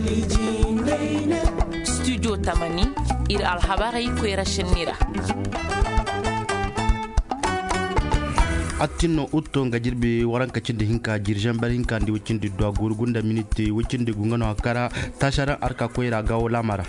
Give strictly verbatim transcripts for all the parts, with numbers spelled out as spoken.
studio tamani ir alhabarai kwera shenira attinno utto nga jirbe waranka cinde hinka jirjan bar hinka ndi wicinde do gurgunda minute wicinde gungano akara tashara arka kwera gawo lamara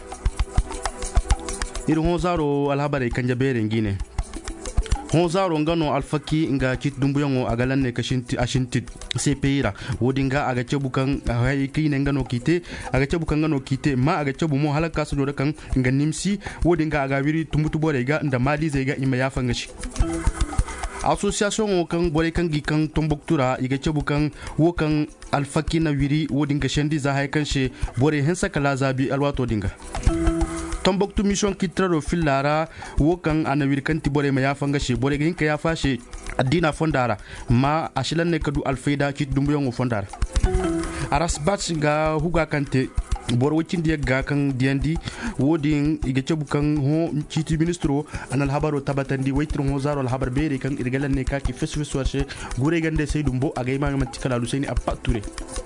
ir hozaro alhabare kanja bere ngine hozaro ngano alfaki nga kit dumbuyongo agalanne kashinti ashinti sepeira wodinga aga cebukan hay kine ngano kite aga cebukan ngano kite ma aga cebu mo halaka su do kan nga nimsi wodinga aga wiri tumbutu borega nda mali zega ima yafa ngashi association kan bore kan gi kan tomboktura iga cebu kan wo kan alfaki na wiri wodinga shendi za hay kanshe bore hensa kala zabi alwato dinga tomboktu mission kitraro filara wo kan ana wir kan ti bore ma yafa ngashi bore gin ka yafa she adina fondara ma ashilan ne kadu alfaida kit dumbuyongo fondara aras batch ga huga kante bor wacindi ga kan diandi wodin iga cebu kan ho citi ministro anal habaro tabatandi waytro ho zaro al habar bere kan irgalan ne kaki fesfes warche gure gande seydou mbo aga ima matikala luseni appa touré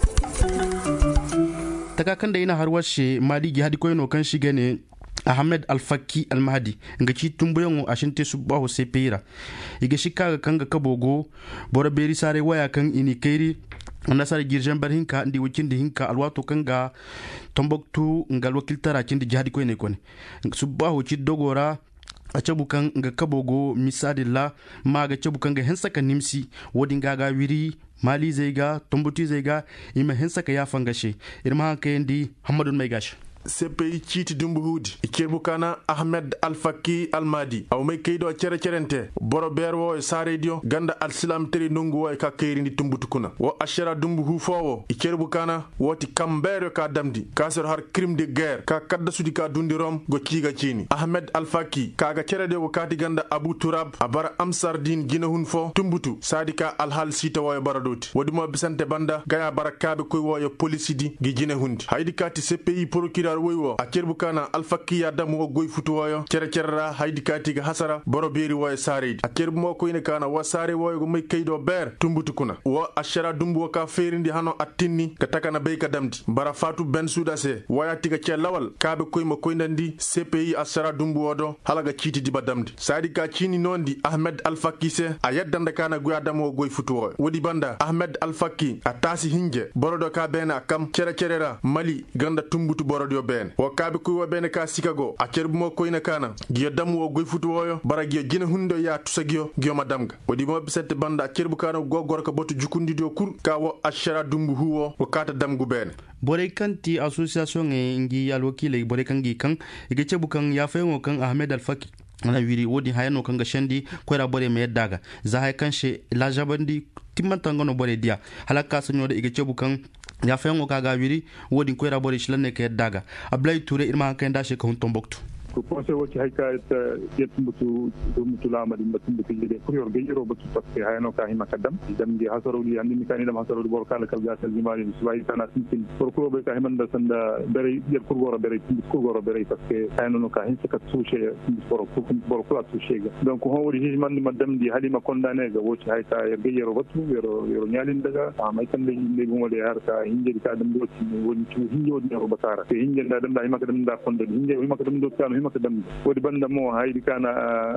taka kan da ina har washe mali gi hadi koyno kan shigane Ahmed Al-Faki Al-Mahdi nga ci tumbuyon ashinte subaho sepeira iga shika kanga kabogo bora beri sare waya kan ini kairi nasar girjan barhinka ndi wikindi hinka alwato kanga tomboktu ngal wakiltara cindi jihadi koyne kone subaho ci dogora a cabukan nga kabogo misadilla ma ga cabukan ga hensaka nimsi wodi ngaga wiri mali zaiga tombuti zaiga ima hensaka ya fangashe irma kayendi hamadun mai gashi C P I ciiti dumbu huudi kerbukana Ahmed Al-Faki Al-Mahdi aw may kaydo cere cerente boro berwo e saredio ganda al-Islam teri nungu wo e ka kayri tumbutu kuna wo ashara dumbu hu fowo e kerbukana woti kambere ka damdi kasor har crime de guerre ka kadda sudi ka dundi rom go ciga cini Ahmed Al-Faki kaga cerede wo kati ganda Abu Turab abara Amsardin gina hun fo tumbutu sadika al-hal sita wo e baradoti wodi mo bisante banda gaya barakabe koy wo e polisidi gi gina hundi haydi kati C P I procureur woywo a kerbukana Al-Faki ya damu o goy futu woyo cere cerra haydi kati ga hasara boro beri woy sareedi a kerbu mo ko ine kana wa sare woy go may kaydo ber tumbutu kuna wo ashara dumbu ka ferindi hano attinni ka takana be ka damdi bara fatu ben sudase wayati ga ce lawal kabe koy mo koy ndandi C P I ashara dumbu wodo halaga citi diba damdi sadi ka cini nondi Ahmed Al-Faki se a yaddanda kana go adamu o goy futu woy wodi banda Ahmed Al-Faki a tasi hinje borodo ka bena kam cere cerera Mali ganda tumbutu borodo ben wakabe kuy wo bene ka sikago a cerbu mo koyna kana giyo damu o goy futu woyo bara giyo gina hundo ya tusagio giyo madamga wodi mo bisete banda cerbu kana go gorka botu jukundi do kur ka wo ashara dumbu huwo o kata damgu bene bore kanti association e ngi alwakile bore kangi kan ige cebu kan ya fayo kan Ahmed Al-Faki ana wiri wodi hayano kanga shandi koyra bore me daga za hay kanshe la jabandi timanta ngono bore dia halaka sanyo de ige cebu kan ya fayango kaga wiri wodi koyra bore shilane ke daga ablay touré irma kan dashe ko tomboktu ko conseil woti hayka yettumbutu dumbutu lamadi mbatumbutu jide pour yor geyro batu paske hayno ka hima kadam dam di hasaroli andi mi kanida hasaroli bor kala kal gasal jimali suway kana sintin pour ko be ka himanda sanda bere yer kur goro bere kur goro bere paske hayno no ka hinsa ka touche pour pour bor kala touche ga donc ho wori himandi madam di halima condamné ga woti hayka yer geyro batu yero yero nyalin daga amay tan de de mo de harka hinje ka dam do ci woni ci hinjo de ro batara te hinje da dam da hima kadam da konde hinje hima kadam do kan hima kadam wodi banda mo haydi kana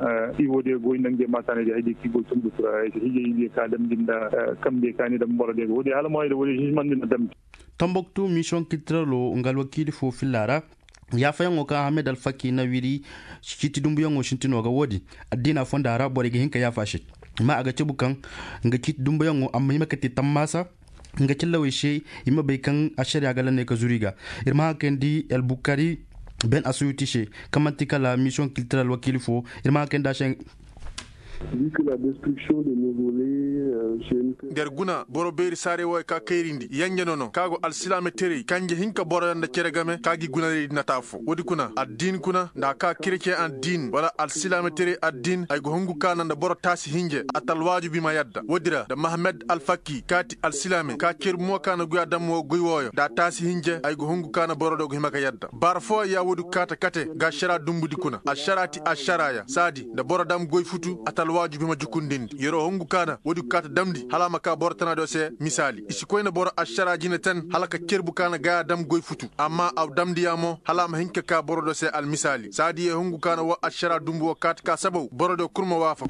i wodi go nange matane haydi ki go tumbu tura hije hije ka dam dinda kambe kani dam bolo de wodi hala moy de wodi hijman dinda dam Tomboktu mission kitralo ngal wakili fo filara ya fayango ka Ahmed Al-Faki na wiri chiti dumbuyango shintino ga wodi adina fonda ara bore ge hinka ya fashi ma aga cebukan nga kit dumbuyango amma himakati tammasa nga cillawe she ima bai kan ashariya galane ka zuriga irma kendi El Bukari ben asuyutishe kamantika la mission culturelle wakili fo irma kenda shen vu que la destruction de nos volets chez nous der guna boro beri sare woy ka kayrindi yanje nono kago al silame teri kanje hinka boro yanda ceregame kagi guna re natafo wodi kuna addin kuna da ka kirke an din wala al silame teri addin ay go hongu kana da boro tasi hinje atal wajibi ma yadda wodira da Ahmed Al-Faki kati al silame ka cer mo kana go adam mo goy woyo da tasi hinje ay go hongu kana boro do go himaka yadda bar fo ya wodu kata kate ga shara dumbudi kuna asharati asharaya sadi da boro dam goy futu atal wajibi ma jukundin yero hongu kana wodi kata dam damdi hala maka bortana do se misali isi koyna boro ashara jine tan hala ka kerbu kana ga dam goy futu amma aw damdi yamo hala ma hinka ka boro do se al misali sadi e hungu kana wa ashara dumbu wakat ka sabaw boro do kurma wafa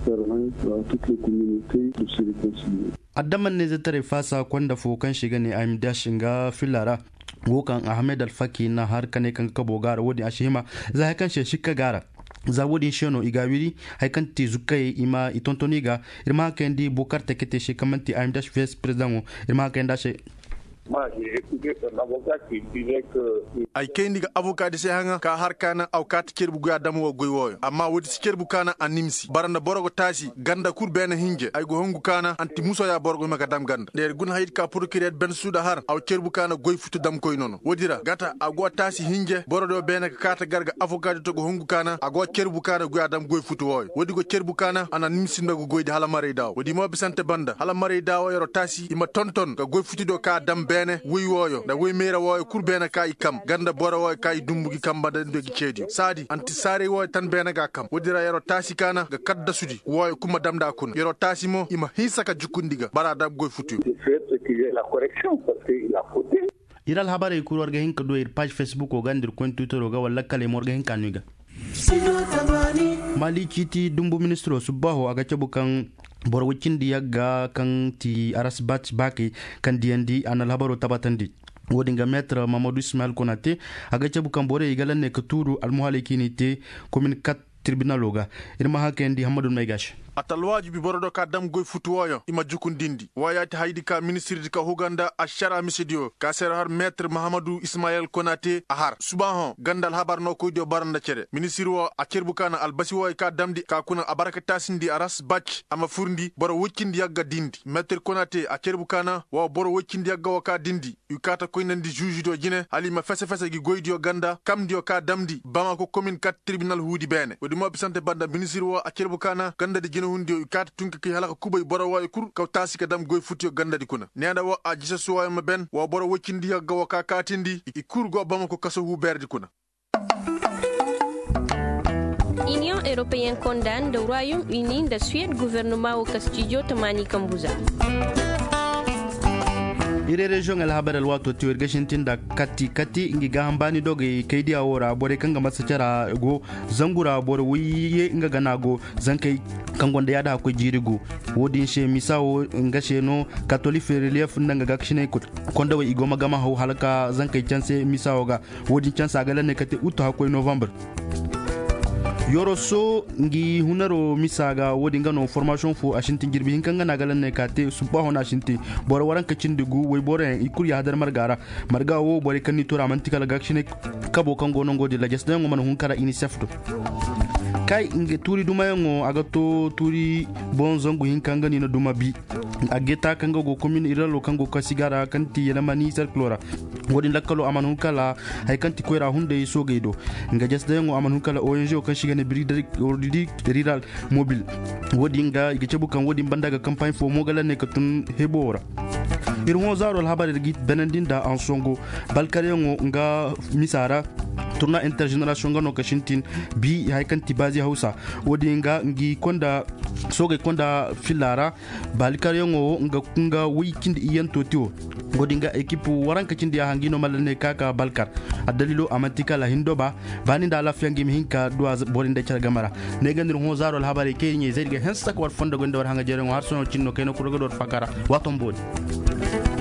addaman ne zai fasa kwanda fokan shiga ne aim dashinga filara wokan Ahmed Alfaki na har kane kan kabo gara wodi ashima za kan shi shika gara za wodi shono igawiri haikan ti zukai ima itontoniga irma kendi bokar tekete shi kamanti aim dash vice president irma kenda shi Moi, j'ai écouté un avocat qui disait que... ay kendi ga avocat de hanga ka har kana aw kat kerbu ga dam wo goy woyo amma wodi kerbu kana animsi baranda borogo tasi ganda kur ben hinje ay go hongu kana anti muso ya borogo maka dam ganda der gun hayit ka procureur ben suda har aw kerbu kana goy futu dam koy nono wodira gata ago tasi hinje borodo ben ka kata garga avocat to go hongu kana ago kerbu kana go dam goy futu woyo wodi go kerbu kana ana nimsi ndago goyde hala mare daw wodi mo bisante banda hala mare daw yoro tasi ima tonton ka goy futu do ka dam bene wuy woyo da wuy mera woyo kur bene ka ikam ganda boro woy kay dumbugi kamba da ndogi cedi sadi anti sare woy tan bena ga kam wodira yero tasi kana ga kadda sudi woy kuma damda kun yero tasi mo ima hisaka jukundiga bara dam goy futu la correction parce que il a fauté iral habare ku warga hin ka do ir page Facebook o gandir kon Twitter o ga walla kale morga hin kanuga mali kiti dumbu ministro subaho aga cabukan bor wikindi yaga kan ti aras batch baki kan diendi anal habaro tabatandi wodinga maître Mamadou Ismail Konaté aga cabukan bore igalan ne katuru al muhalikini te commune quatre tribunal oga irma hakendi Hamadou Maygash atal wajibi borodo ka dam goy futu woyo ima jukundindi wayati haydi ka ministre ka huganda ashara misidio ka ser har maître Mahamadou Ismail Konaté ahar subaho gandal habar no ko dio baranda cere ministre wo acerbu kana albasi woy ka damdi ka kuna abaraka tasindi aras batch ama furndi boro woccindi yagga dindi maître Konaté acerbu kana wo boro woccindi yagga waka dindi ukata ko nandi juge do jine halima fesse fesse gi goydio ganda kam dio ka damdi Bamako commune quatre tribunal hudi bene wodi mo bisante banda ministre wo acerbu kana ganda di hundi kat tunka ki halaka kubay boro way kur kaw tasi ka dam goy futi gandadi kuna needa wo a jisa suway ma ben wo boro wokindi yagga waka katindi i kur go Bamako kaso hu berdi kuna. Union européenne condamne le Royaume-Uni de Suède gouvernement au Castillo Tamani Kambuza. ire region el habar el wato tiwer gashintin da kati kati ngi ga hambani doge kaidi awora bore kanga masacara go zangura bore wiye nga ganago zankai kangonda yada ko jirigo wodin she misawo ngashe no catholic relief ndanga gakshine ko konda wa igoma gama haw halaka zankai chance misawo ga wodin chance agala ne kate uto hakoy november yoro so ngi hunaro misaga wodi ngano formation fu ashinti girbi hinkanga nagalan ne kate suba hona ashinti bor waran ka cindigu way bore ikuri hadar margara marga wo bore kanni tora mantikala gakshine kabo kango nongo de la gestion ngom man hunkara unicef to kai nge turi duma yango agato turi bon zongu hinkanga ni no duma bi ageta kanga go commune iralo kango kasigara kanti yana mani circlora wodi lakalo amanu kala hay kanti koira hunde sogeido nga gesda yango amanu kala O N G o kan shigane biri ordidi riral mobile wodi nga igechebu kan wodi bandaga campagne fo mogala ne katun hebora irmo zaro al habar git benandinda en songo balkarengo nga misara tourna intergeneration ngano kashintin bi hay kanti bazi hausa wodi nga ngi konda soge konda filara balkarengo nga kunga weekend iyan totio wodi nga ekipu waranka cindi hangino malane kaka balkar adalilo amantika la hindoba bani da lafiya ngim hinka duwa borinde car gamara ne gandir ho zaro al habari kenye zedge hensa ko fonda gonda war hanga jere har sono cinno keno ko rogodor fakara waton bodi